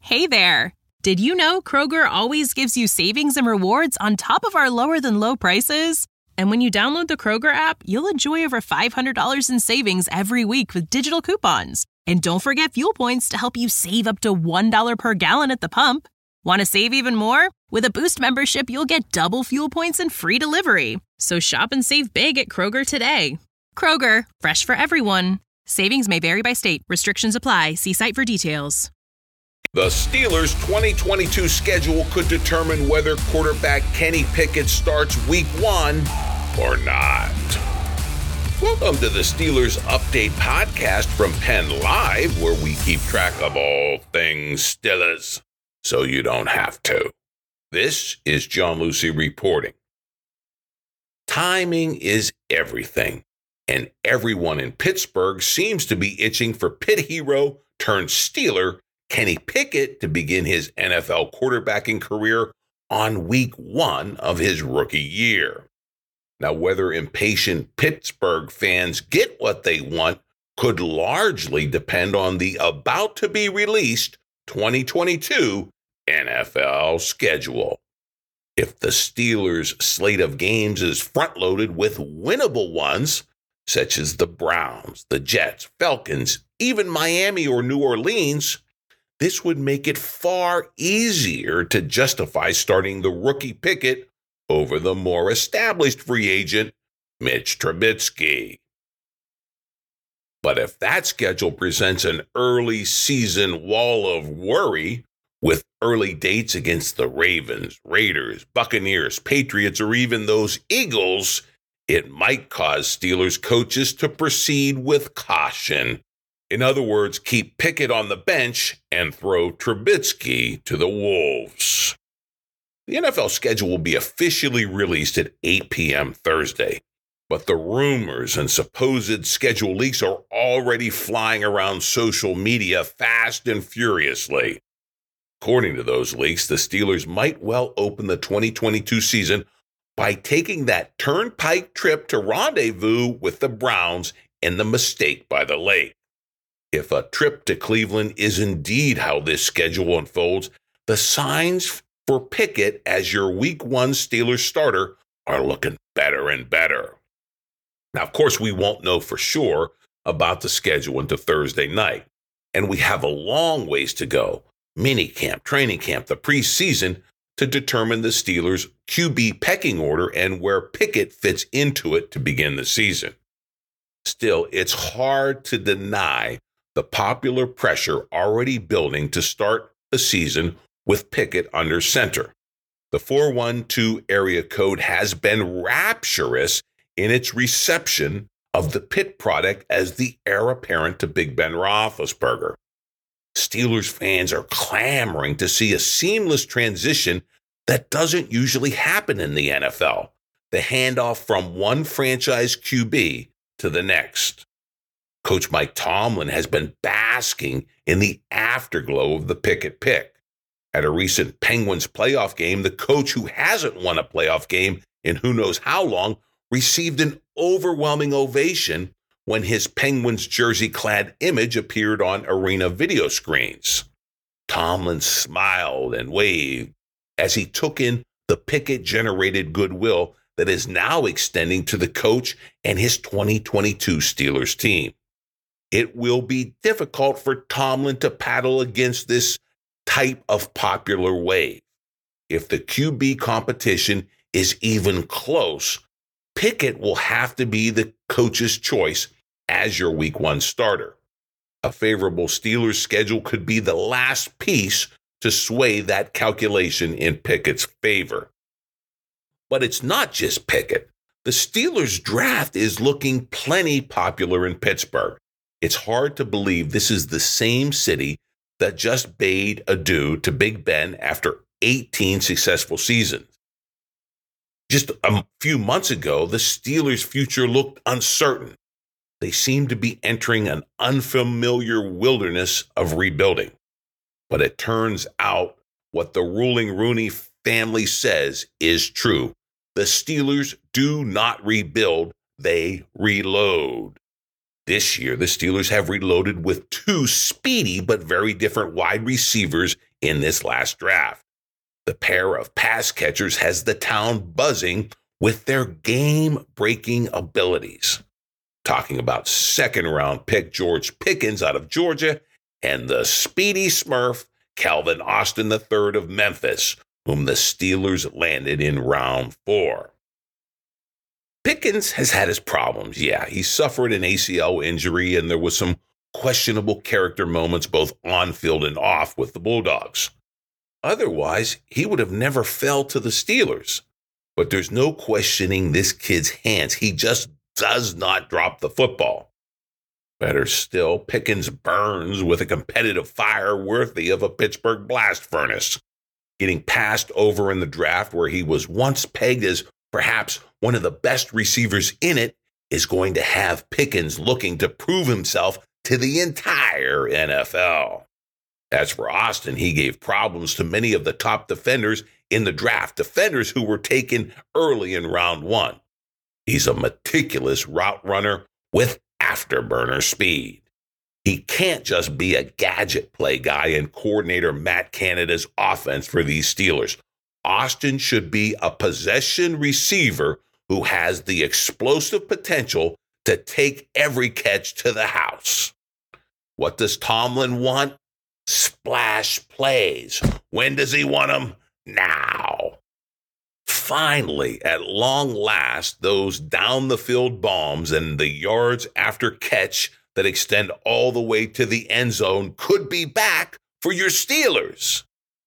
Hey there! Did you know Kroger always gives you savings and rewards on top of our lower-than-low prices? And when you download the Kroger app, you'll enjoy over $500 in savings every week with digital coupons. And don't forget fuel points to help you save up to $1 per gallon at the pump. Want to save even more? With a Boost membership, you'll get double fuel points and free delivery. So shop and save big at Kroger today. Kroger, fresh for everyone. Savings may vary by state. Restrictions apply. See site for details. The Steelers' 2022 schedule could determine whether quarterback Kenny Pickett starts Week 1 or not. Welcome to the Steelers Update podcast from Penn Live, where we keep track of all things Steelers, so you don't have to. This is John Lucy reporting. Timing is everything, and everyone in Pittsburgh seems to be itching for Pitt hero turned Steeler Kenny Pickett to begin his NFL quarterbacking career on Week 1 of his rookie year. Now, whether impatient Pittsburgh fans get what they want could largely depend on the about-to-be-released 2022 NFL schedule. If the Steelers' slate of games is front-loaded with winnable ones, such as the Browns, the Jets, Falcons, even Miami or New Orleans, this would make it far easier to justify starting the rookie Pickett over the more established free agent, Mitch Trubisky. But if that schedule presents an early season wall of worry, with early dates against the Ravens, Raiders, Buccaneers, Patriots, or even those Eagles, it might cause Steelers coaches to proceed with caution. In other words, keep Pickett on the bench and throw Trubisky to the Wolves. The NFL schedule will be officially released at 8 p.m. Thursday, but the rumors and supposed schedule leaks are already flying around social media fast and furiously. According to those leaks, the Steelers might well open the 2022 season by taking that turnpike trip to rendezvous with the Browns in the Mistake by the Lake. If a trip to Cleveland is indeed how this schedule unfolds, the signs for Pickett as your Week 1 Steelers starter are looking better and better. Now, of course, we won't know for sure about the schedule until Thursday night, and we have a long ways to go, minicamp, training camp, the preseason, to determine the Steelers' QB pecking order and where Pickett fits into it to begin the season. Still, it's hard to deny the popular pressure already building to start the season with Pickett under center. The 412 area code has been rapturous in its reception of the Pitt product as the heir apparent to Big Ben Roethlisberger. Steelers fans are clamoring to see a seamless transition that doesn't usually happen in the NFL, the handoff from one franchise QB to the next. Coach Mike Tomlin has been basking in the afterglow of the Pickett pick. At a recent Penguins playoff game, the coach who hasn't won a playoff game in who knows how long received an overwhelming ovation when his Penguins jersey-clad image appeared on arena video screens. Tomlin smiled and waved as he took in the Pickett-generated goodwill that is now extending to the coach and his 2022 Steelers team. It will be difficult for Tomlin to paddle against this type of popular wave. If the QB competition is even close, Pickett will have to be the coach's choice as your Week 1 starter. A favorable Steelers schedule could be the last piece to sway that calculation in Pickett's favor. But it's not just Pickett. The Steelers draft is looking plenty popular in Pittsburgh. It's hard to believe this is the same city that just bade adieu to Big Ben after 18 successful seasons. Just a few months ago, the Steelers' future looked uncertain. They seemed to be entering an unfamiliar wilderness of rebuilding. But it turns out what the ruling Rooney family says is true. The Steelers do not rebuild, they reload. This year, the Steelers have reloaded with two speedy but very different wide receivers in this last draft. The pair of pass catchers has the town buzzing with their game-breaking abilities. Talking about second-round pick George Pickens out of Georgia and the speedy Smurf Calvin Austin III of Memphis, whom the Steelers landed in round 4. Pickens has had his problems, yeah. He suffered an ACL injury, and there was some questionable character moments both on-field and off with the Bulldogs. Otherwise, he would have never fell to the Steelers. But there's no questioning this kid's hands. He just does not drop the football. Better still, Pickens burns with a competitive fire worthy of a Pittsburgh blast furnace. Getting passed over in the draft where he was once pegged as perhaps one of the best receivers in it is going to have Pickens looking to prove himself to the entire NFL. As for Austin, he gave problems to many of the top defenders in the draft, defenders who were taken early in round 1. He's a meticulous route runner with afterburner speed. He can't just be a gadget play guy and coordinator Matt Canada's offense for these Steelers. Austin should be a possession receiver who has the explosive potential to take every catch to the house. What does Tomlin want? Splash plays. When does he want them? Now. Finally, at long last, those down-the-field bombs and the yards after catch that extend all the way to the end zone could be back for your Steelers.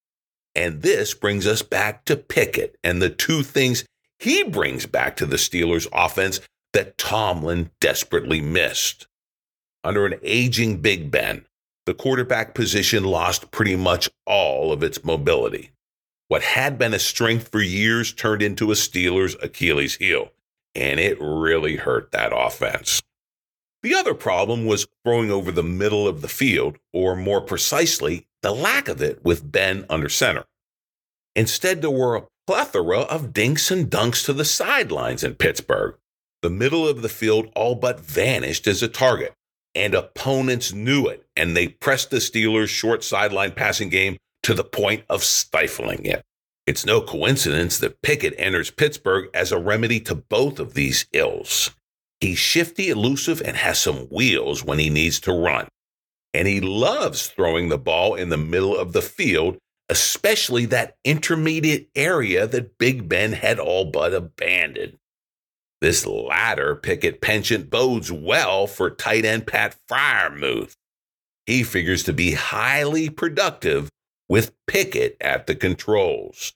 And this brings us back to Pickett and the two things he brings back to the Steelers offense that Tomlin desperately missed. Under an aging Big Ben, the quarterback position lost pretty much all of its mobility. What had been a strength for years turned into a Steelers' Achilles heel, and it really hurt that offense. The other problem was throwing over the middle of the field, or more precisely, the lack of it with Ben under center. Instead, there were a plethora of dinks and dunks to the sidelines in Pittsburgh. The middle of the field all but vanished as a target, and opponents knew it, and they pressed the Steelers' short sideline passing game to the point of stifling it. It's no coincidence that Pickett enters Pittsburgh as a remedy to both of these ills. He's shifty, elusive, and has some wheels when he needs to run. And he loves throwing the ball in the middle of the field, especially that intermediate area that Big Ben had all but abandoned. This latter Pickett penchant bodes well for tight end Pat Freiermuth. He figures to be highly productive with Pickett at the controls.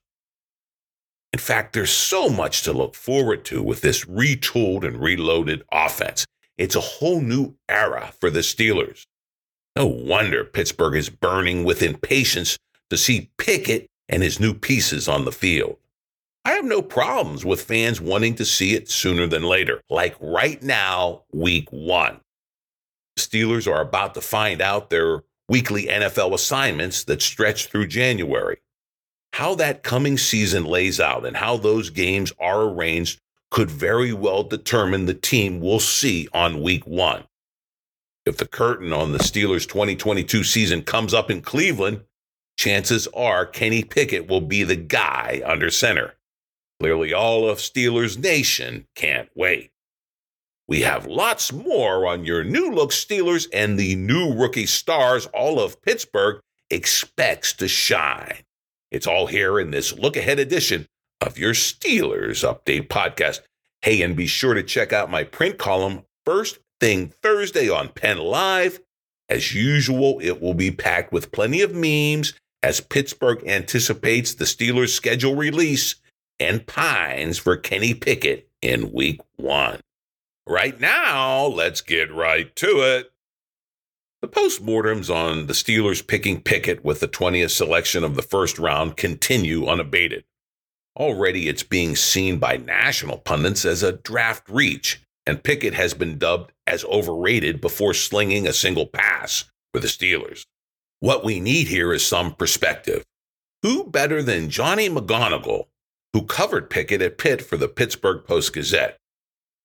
In fact, there's so much to look forward to with this retooled and reloaded offense. It's a whole new era for the Steelers. No wonder Pittsburgh is burning with impatience to see Pickett and his new pieces on the field. I have no problems with fans wanting to see it sooner than later, like right now, week 1. The Steelers are about to find out their weekly NFL assignments that stretch through January. How that coming season lays out and how those games are arranged could very well determine the team we'll see on week 1. If the curtain on the Steelers' 2022 season comes up in Cleveland, chances are Kenny Pickett will be the guy under center. Clearly, all of Steelers Nation can't wait. We have lots more on your new look Steelers, and the new rookie stars all of Pittsburgh expects to shine. It's all here in this look-ahead edition of your Steelers Update podcast. Hey, and be sure to check out my print column first thing Thursday on Penn Live. As usual, it will be packed with plenty of memes as Pittsburgh anticipates the Steelers' schedule release and pines for Kenny Pickett in week 1. Right now, let's get right to it. The postmortems on the Steelers picking Pickett with the 20th selection of the first round continue unabated. Already it's being seen by national pundits as a draft reach, and Pickett has been dubbed as overrated before slinging a single pass for the Steelers. What we need here is some perspective. Who better than Johnny McGonigal, who covered Pickett at Pitt for the Pittsburgh Post-Gazette?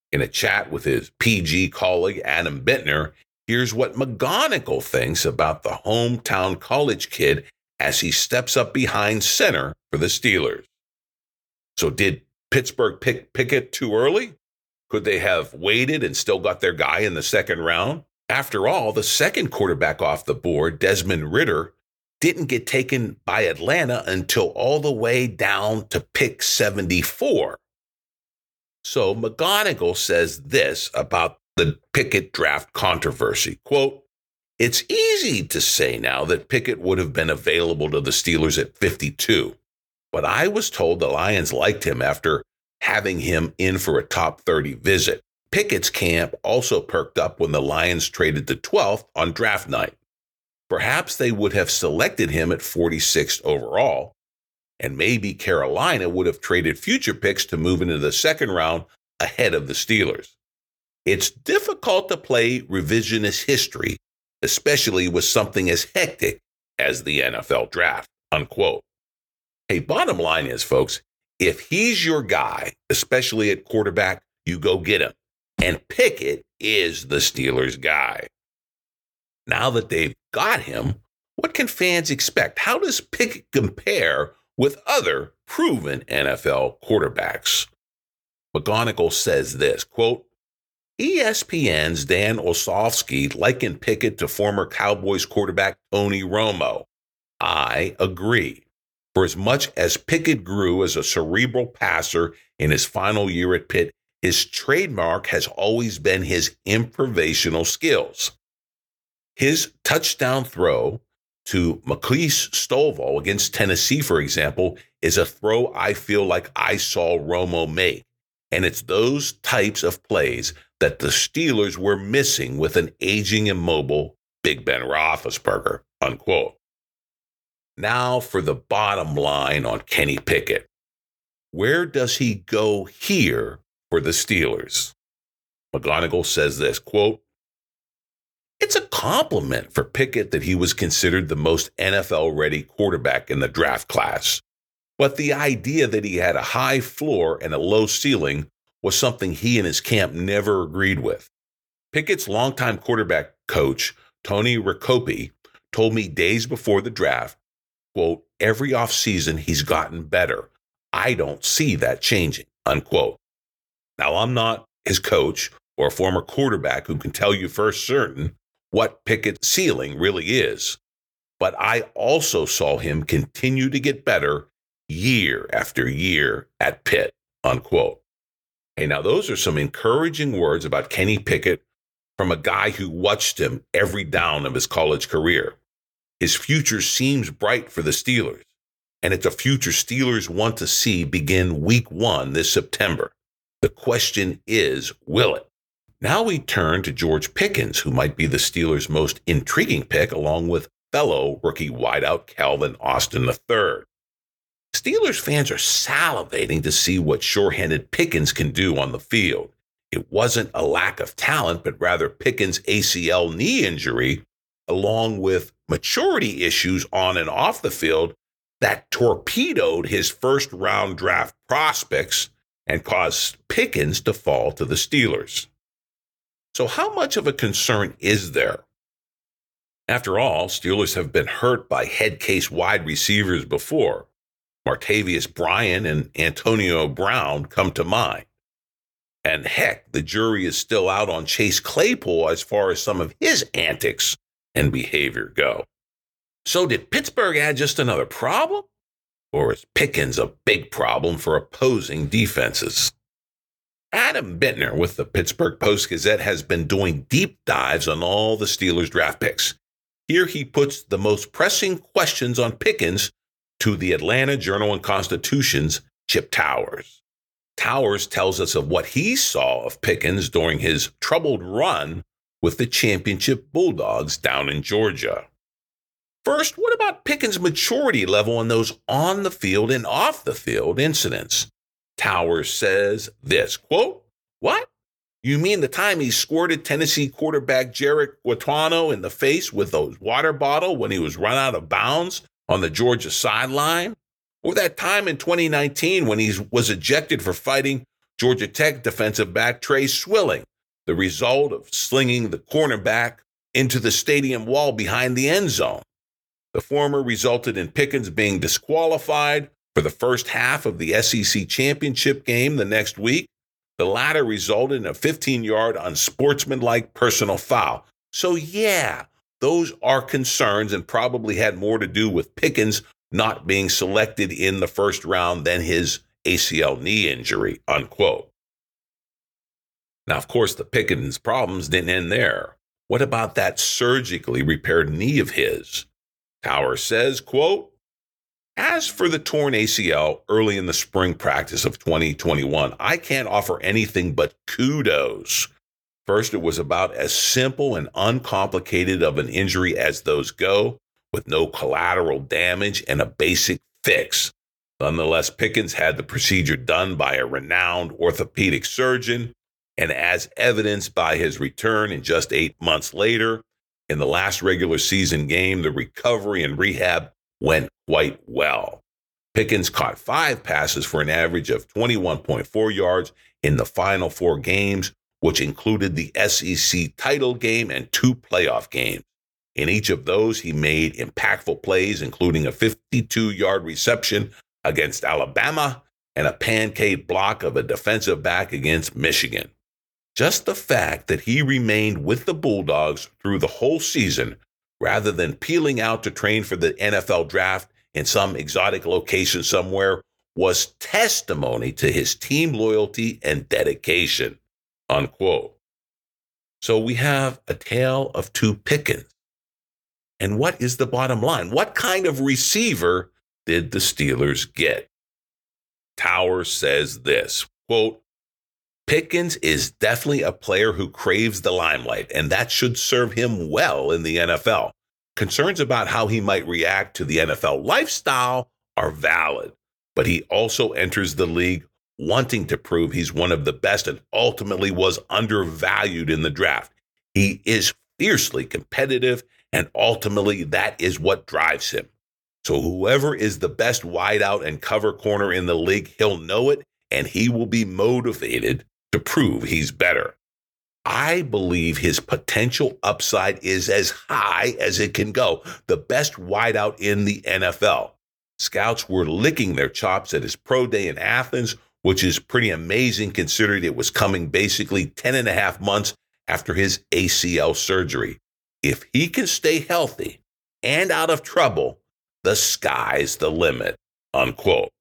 In a chat with his PG colleague Adam Bittner, here's what McGonigal thinks about the hometown college kid as he steps up behind center for the Steelers. So did Pittsburgh pick Pickett too early? Could they have waited and still got their guy in the second round? After all, the second quarterback off the board, Desmond Ridder, didn't get taken by Atlanta until all the way down to pick 74. So McGonigal says this about the Pickett draft controversy, quote, "It's easy to say now that Pickett would have been available to the Steelers at 52, but I was told the Lions liked him after having him in for a top 30 visit. Pickett's camp also perked up when the Lions traded to 12th on draft night. Perhaps they would have selected him at 46th overall, and maybe Carolina would have traded future picks to move into the second round ahead of the Steelers. It's difficult to play revisionist history, especially with something as hectic as the NFL draft," unquote. Hey, bottom line is, folks, if he's your guy, especially at quarterback, you go get him. And Pickett is the Steelers' guy. Now that they've got him, what can fans expect? How does Pickett compare with other proven NFL quarterbacks? McGonigal says this, quote, "ESPN's Dan Olszewski likened Pickett to former Cowboys quarterback Tony Romo. I agree. For as much as Pickett grew as a cerebral passer in his final year at Pitt, his trademark has always been his improvisational skills. His touchdown throw to Marquise Stovall against Tennessee, for example, is a throw I feel like I saw Romo make. And it's those types of plays that the Steelers were missing with an aging immobile Big Ben Roethlisberger," unquote. Now for the bottom line on Kenny Pickett. Where does he go here for the Steelers? McGonigal says this, quote, "It's a compliment for Pickett that he was considered the most NFL-ready quarterback in the draft class. But the idea that he had a high floor and a low ceiling was something he and his camp never agreed with. Pickett's longtime quarterback coach, Tony Ricope, told me days before the draft, quote, every offseason he's gotten better. I don't see that changing," unquote. Now, I'm not his coach or a former quarterback who can tell you for certain what Pickett's ceiling really is, but I also saw him continue to get better year after year at Pitt, unquote. Hey, now those are some encouraging words about Kenny Pickett from a guy who watched him every down of his college career. His future seems bright for the Steelers, and it's a future Steelers want to see begin week 1 this September. The question is, will it? Now we turn to George Pickens, who might be the Steelers' most intriguing pick, along with fellow rookie wideout Calvin Austin III. Steelers fans are salivating to see what sure-handed Pickens can do on the field. It wasn't a lack of talent, but rather Pickens' ACL knee injury, along with maturity issues on and off the field, that torpedoed his first-round draft prospects and caused Pickens to fall to the Steelers. So how much of a concern is there? After all, Steelers have been hurt by head case wide receivers before. Martavius Bryant and Antonio Brown come to mind. And heck, the jury is still out on Chase Claypool as far as some of his antics and behavior go. So did Pittsburgh add just another problem? Or is Pickens a big problem for opposing defenses? Adam Bittner with the Pittsburgh Post-Gazette has been doing deep dives on all the Steelers draft picks. Here he puts the most pressing questions on Pickens to the Atlanta Journal-Constitution's Chip Towers. Towers tells us of what he saw of Pickens during his troubled run with the championship Bulldogs down in Georgia. First, what about Pickens' maturity level in those on-the-field and off-the-field incidents? Towers says this, quote, "What? You mean the time he squirted Tennessee quarterback Jarrett Guarantano in the face with a water bottle when he was run out of bounds on the Georgia sideline? Or that time in 2019 when he was ejected for fighting Georgia Tech defensive back Trey Swilling, the result of slinging the cornerback into the stadium wall behind the end zone. The former resulted in Pickens being disqualified for the first half of the SEC championship game the next week. The latter resulted in a 15-yard unsportsmanlike personal foul. So yeah, those are concerns and probably had more to do with Pickens not being selected in the first round than his ACL knee injury, unquote. Now, of course, the Pickens problems didn't end there. What about that surgically repaired knee of his? Towers says, quote, as for the torn ACL early in the spring practice of 2021, I can't offer anything but kudos. First, it was about as simple and uncomplicated of an injury as those go, with no collateral damage and a basic fix. Nonetheless, Pickens had the procedure done by a renowned orthopedic surgeon, and as evidenced by his return in just 8 months later, in the last regular season game, the recovery and rehab went quite well. Pickens caught 5 passes for an average of 21.4 yards in the final 4 games, which included the SEC title game and 2 playoff games. In each of those, he made impactful plays, including a 52-yard reception against Alabama and a pancake block of a defensive back against Michigan. Just the fact that he remained with the Bulldogs through the whole season, rather than peeling out to train for the NFL draft in some exotic location somewhere, was testimony to his team loyalty and dedication, unquote. So we have a tale of 2 Pickens. And what is the bottom line? What kind of receiver did the Steelers get? Towers says this, quote, Pickens is definitely a player who craves the limelight, and that should serve him well in the NFL. Concerns about how he might react to the NFL lifestyle are valid, but he also enters the league wanting to prove he's one of the best and ultimately was undervalued in the draft. He is fiercely competitive, and ultimately that is what drives him. So whoever is the best wideout and cover corner in the league, he'll know it, and he will be motivated to prove he's better. I believe his potential upside is as high as it can go, the best wideout in the NFL. Scouts were licking their chops at his pro day in Athens, which is pretty amazing considering it was coming basically 10 and a half months after his ACL surgery. If he can stay healthy and out of trouble, the sky's the limit, unquote.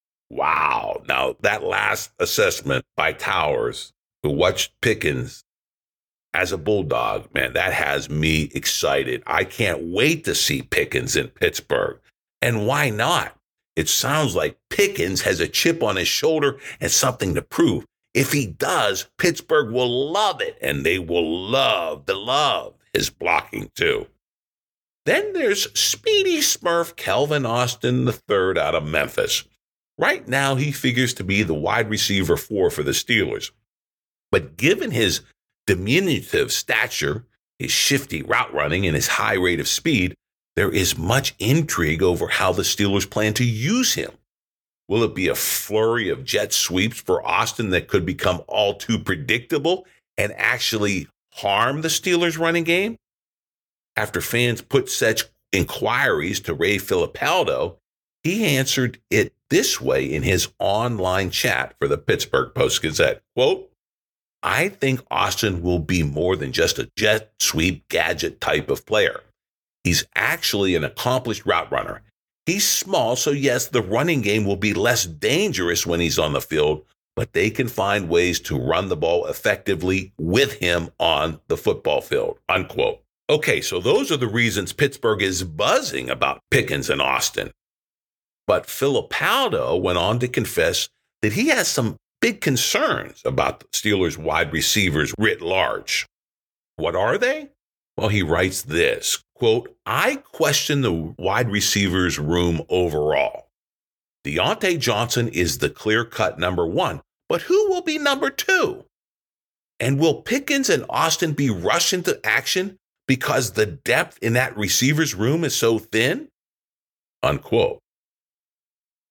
Wow. Now, that last assessment by Towers, who watched Pickens as a Bulldog, man, that has me excited. I can't wait to see Pickens in Pittsburgh. And why not? It sounds like Pickens has a chip on his shoulder and something to prove. If he does, Pittsburgh will love it, and they will love his blocking too. Then there's Speedy Smurf Kelvin Austin III out of Memphis. Right now, he figures to be the wide receiver 4 for the Steelers. But given his diminutive stature, his shifty route running, and his high rate of speed, there is much intrigue over how the Steelers plan to use him. Will it be a flurry of jet sweeps for Austin that could become all too predictable and actually harm the Steelers' running game? After fans put such inquiries to Ray Filipaldo, he answered it this way in his online chat for the Pittsburgh Post-Gazette, quote, I think Austin will be more than just a jet sweep gadget type of player. He's actually an accomplished route runner. He's small, so yes, the running game will be less dangerous when he's on the field, but they can find ways to run the ball effectively with him on the football field, unquote. Okay, so those are the reasons Pittsburgh is buzzing about Pickens and Austin. But Filipaldo went on to confess that he has some big concerns about the Steelers' wide receivers writ large. What are they? Well, he writes this, quote, I question the wide receivers room overall. Deontay Johnson is the clear-cut number 1, but who will be number 2? And will Pickens and Austin be rushed into action because the depth in that receivers room is so thin? Unquote.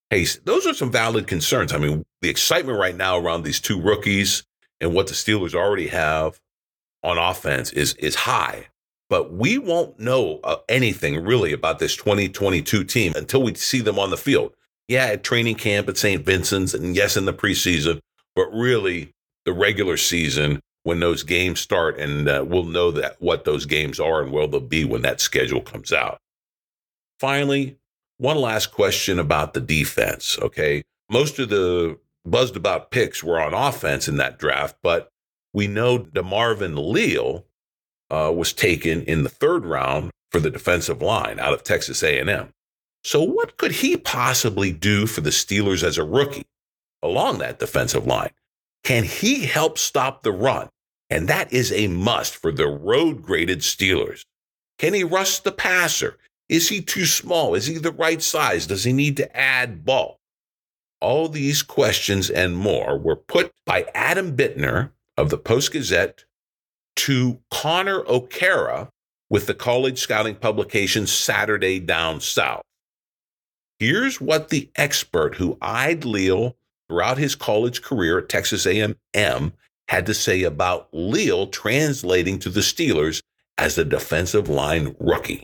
Hey, those are some valid concerns. I mean, the excitement right now around these two rookies and what the Steelers already have on offense is high. But we won't know anything really about this 2022 team until we see them on the field. Yeah, at training camp at St. Vincent's, and yes, in the preseason, but really the regular season when those games start, and we'll know that what those games are and where they'll be when that schedule comes out. Finally, one last question about the defense, okay? Most of the buzzed about picks were on offense in that draft, but we know DeMarvin Leal was taken in the third round for the defensive line out of Texas A&M. So what could he possibly do for the Steelers as a rookie along that defensive line? Can he help stop the run? And that is a must for the road-graded Steelers. Can he rush the passer? Is he too small? Is he the right size? Does he need to add bulk? All these questions and more were put by Adam Bittner of the Post-Gazette to Connor O'Kara with the college scouting publication Saturday Down South. Here's what the expert who eyed Leal throughout his college career at Texas A&M had to say about Leal translating to the Steelers as a defensive line rookie.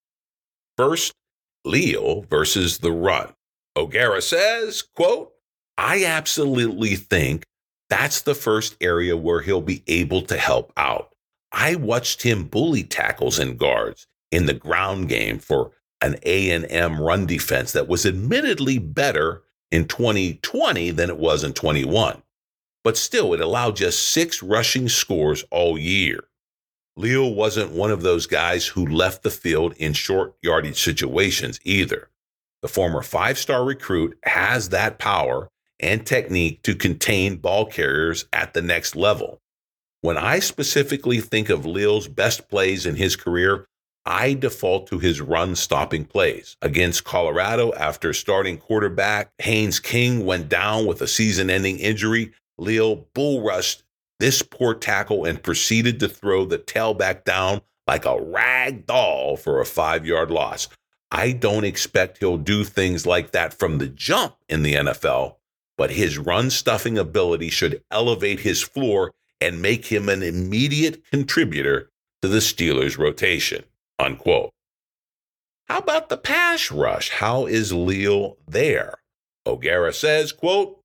First, Leal versus the run. O'Kara says, quote, I absolutely think that's the first area where he'll be able to help out. I watched him bully tackles and guards in the ground game for an A&M run defense that was admittedly better in 2020 than it was in 21. But still, it allowed just 6 rushing scores all year. Leal wasn't one of those guys who left the field in short yardage situations either. The former 5-star recruit has that power and technique to contain ball carriers at the next level. When I specifically think of Leal's best plays in his career, I default to his run-stopping plays. Against Colorado, after starting quarterback Haynes King went down with a season-ending injury, Leal bull rushed this poor tackle and proceeded to throw the tailback down like a rag doll for a 5-yard loss. I don't expect he'll do things like that from the jump in the NFL, but his run-stuffing ability should elevate his floor and make him an immediate contributor to the Steelers' rotation, unquote. How about the pass rush? How is Leal there? O'Kara says, quote,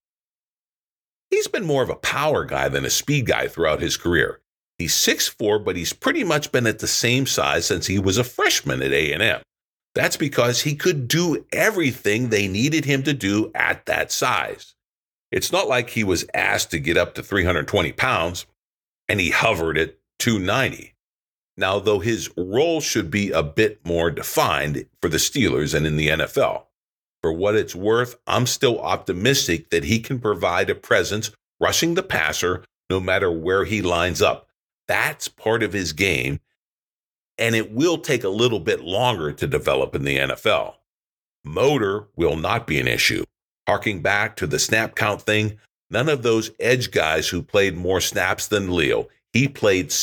he's been more of a power guy than a speed guy throughout his career. He's 6'4", but he's pretty much been at the same size since he was a freshman at A&M. That's because he could do everything they needed him to do at that size. It's not like he was asked to get up to 320 pounds and he hovered at 290. Now, though his role should be a bit more defined for the Steelers and in the NFL. For what it's worth, I'm still optimistic that he can provide a presence rushing the passer no matter where he lines up. That's part of his game, and it will take a little bit longer to develop in the NFL. Motor will not be an issue. Harking back to the snap count thing, none of those edge guys who played more snaps than Leal, he played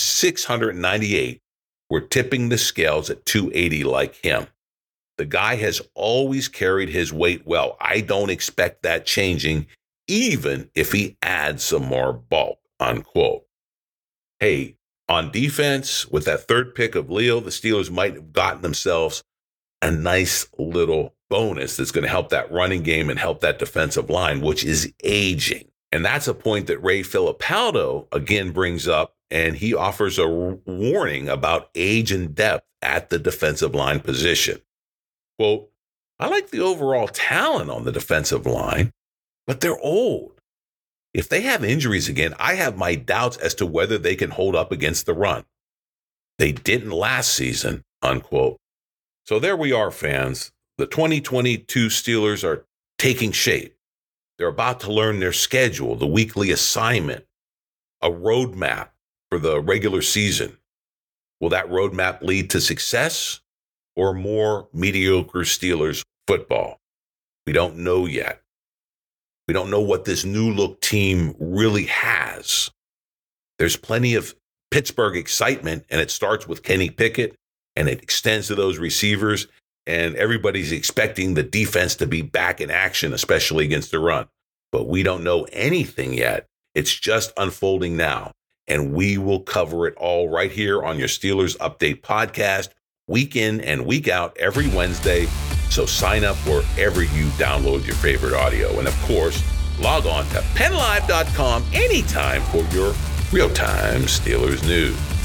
698, were tipping the scales at 280 like him. The guy has always carried his weight well. I don't expect that changing, even if he adds some more bulk, unquote. Hey, on defense, with that third pick of Leal, the Steelers might have gotten themselves a nice little bonus that's going to help that running game and help that defensive line, which is aging. And that's a point that Ray Filipaldo again brings up, and he offers a warning about age and depth at the defensive line position. Quote, I like the overall talent on the defensive line, but they're old. If they have injuries again, I have my doubts as to whether they can hold up against the run. They didn't last season, unquote. So there we are, fans. The 2022 Steelers are taking shape. They're about to learn their schedule, the weekly assignment, a roadmap for the regular season. Will that roadmap lead to success or more mediocre Steelers football? We don't know yet. We don't know what this new look team really has. There's plenty of Pittsburgh excitement, and it starts with Kenny Pickett, and it extends to those receivers. and everybody's expecting the defense to be back in action, especially against the run. But we don't know anything yet. It's just unfolding now, and we will cover it all right here on your Steelers Update podcast, week in and week out, every Wednesday. So sign up wherever you download your favorite audio. And of course, log on to PennLive.com anytime for your real-time Steelers news.